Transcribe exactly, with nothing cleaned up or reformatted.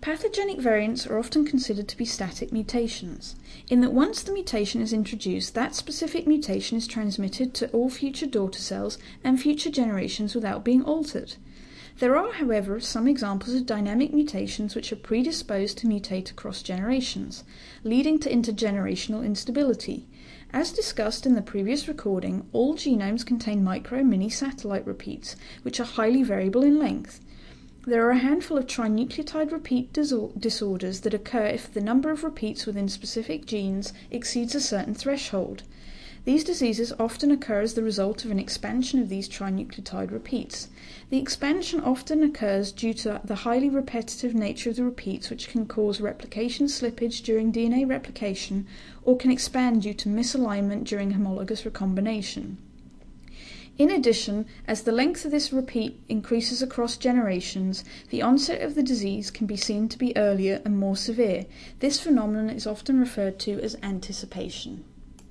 Pathogenic variants are often considered to be static mutations, in that once the mutation is introduced, that specific mutation is transmitted to all future daughter cells and future generations without being altered. There are, however, some examples of dynamic mutations which are predisposed to mutate across generations, leading to intergenerational instability. As discussed in the previous recording, all genomes contain micro and mini satellite repeats, which are highly variable in length. There are a handful of trinucleotide repeat disor- disorders that occur if the number of repeats within specific genes exceeds a certain threshold. These diseases often occur as the result of an expansion of these trinucleotide repeats. The expansion often occurs due to the highly repetitive nature of the repeats, which can cause replication slippage during D N A replication, or can expand due to misalignment during homologous recombination. In addition, as the length of this repeat increases across generations, the onset of the disease can be seen to be earlier and more severe. This phenomenon is often referred to as anticipation.